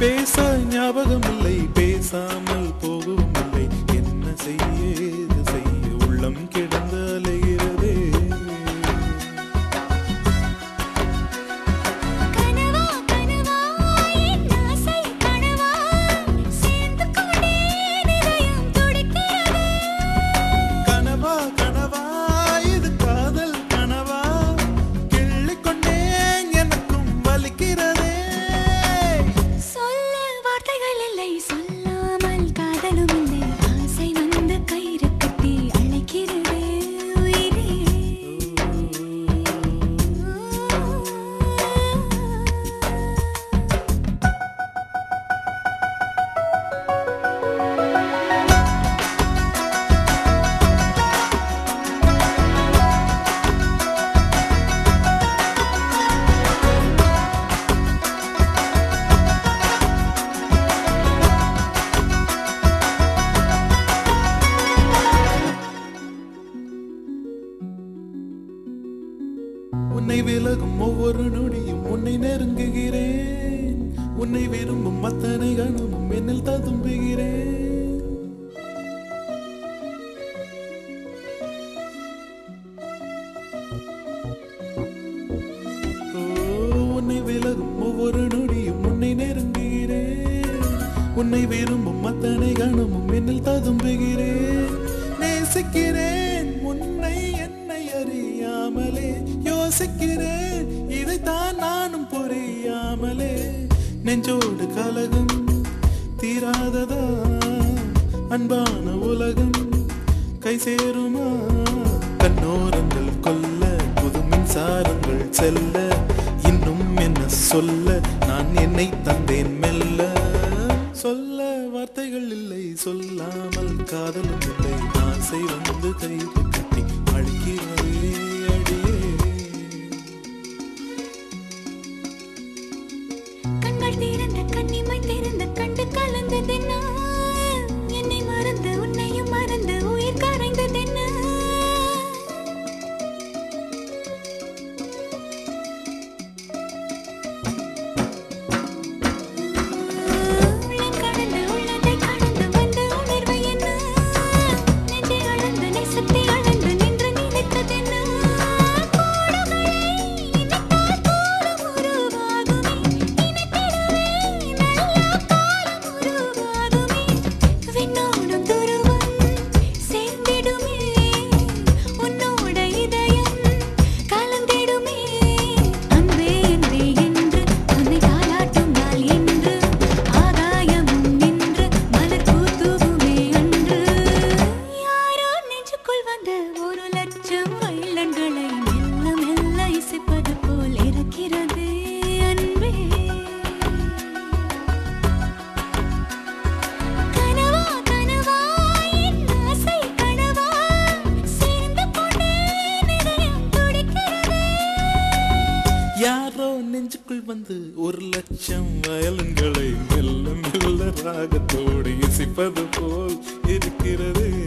பேச ஞாபகம் இல்லை, பேசாமல் போகவும் இல்லை. என்ன செய்ய ஏது செய்ய உள்ளம் கிடந்து அலைகிறதே. கனவா கனவா இது காதல் கனவா, கிள்ளிக்கொண்டேன் எனக்கும் வலிக்கிறதே. சொல்ல வார்த்தைகள் இல்லை, சொல்லாமல் காதலும் இல்லை. ஆசை வந்து கயிறு கட்டி அழைக்கிறதே உயிரே. உன்னை விலகும் ஒவ்வொரு நொடியும் உன்னை நெருங்குகிறேன். உன்னை விரும்பும் அத்தனை கணமும் என்னில் ததும்புகிறேன். ஓ, உன்னை விலகும் ஒவ்வொரு நொடியும் உன்னை நெருங்குகிறேன். உன்னை விரும்பும் அத்தனை கணமும் என்னில் ததும்புகிறேன். நேசிக்கிறேன் உன்னை என்னை அறியாமலே, யோசிக்கிறேன் இதைத்தான் நானும் புரியாமலே. நெஞ்சோடு கலகம் தீராததா, அன்பான உலகம் கை சேருமா? கண்ணோரங்கள் கொல்ல புது மின்சாரங்கள் செல்ல, இன்னும் என்ன சொல்ல நான் என்னை தந்தேன் மெல்ல. சொல்ல வார்த்தைகள் இல்லை, சொல்லாமல் காதலும் இல்லை. ஆசை வந்து கைது கட்டி அழிக்கிறதே அடியே. கண்கள் திறந்த கண்ணிமை திறந்த கண்டு கலந்ததென்ன, என்னை மறந்து உன்னையும் மறந்து உயிர் கரைந்ததென்ன. உள்ளம் கடந்து உள்ளத்தை கடந்து வந்த உணர்வு என்ன, நெஞ்சை அளந்து நேசத்தை அளந்து நின்று நினைத்ததென்ன. கோடுகளை நினைத்தால் கோலம் உருவாகுமே, நினைத்திடுவே நல்ல காலம் உருவாகுமே. விண்ணோடும் துருவம் சேர்ந்திடுமே, உன்னோட இதயம் கலந்திடுமே. அன்பே அன்பே என்று உன்னை தாலாட்டும் நாள் என்று, ஆகாயமும் நின்று மலர் பூத்துவுமே அன்று. யாரோ நெஞ்சுக்குள் வந்த 1,00,000 வயலன்களை மெல்ல மெல்ல இசைப்பது போல் இருக்கிறது அன்பே. கனவா கனவா என் ஆசை கனவா, சேர்ந்து கொண்டேன் இதயம் துடிக்கிறதே. யாரோ நெஞ்சுக்குள் வந்து 1,00,000 வயலன்களை மெல்ல மெல்ல ராகத்தோடு இசைப்பது போல் இருக்கிறது.